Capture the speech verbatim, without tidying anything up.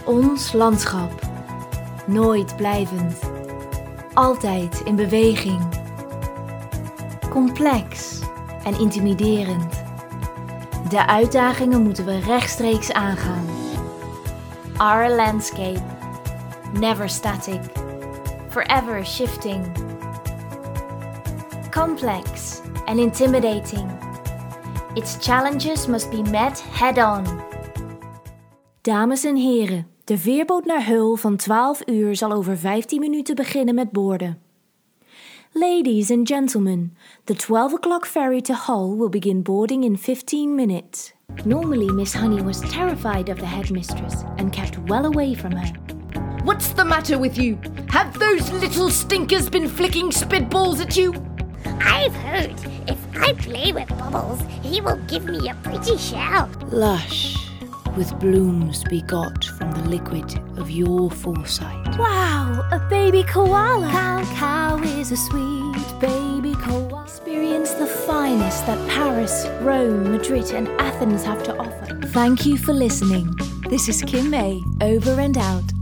Ons landschap. Nooit blijvend. Altijd in beweging. Complex en intimiderend. De uitdagingen moeten we rechtstreeks aangaan. Our landscape. Never static. Forever shifting. Complex and intimidating. Its challenges must be met head-on. Dames en heren, de veerboot naar Hull van twaalf uur zal over vijftien minuten beginnen met boorden. Ladies and gentlemen, the twelve o'clock ferry to Hull will begin boarding in fifteen minutes. Normally, Miss Honey was terrified of the headmistress and kept well away from her. What's the matter with you? Have those little stinkers been flicking spitballs at you? I've heard if I play with Bubbles, he will give me a pretty shell. Lush, with blooms begot from the liquid of your foresight. Wow, a baby koala. Cow, cow is a sweet baby koala. Experience the finest that Paris, Rome, Madrid and Athens have to offer. Thank you for listening. This is Kim May, over and out.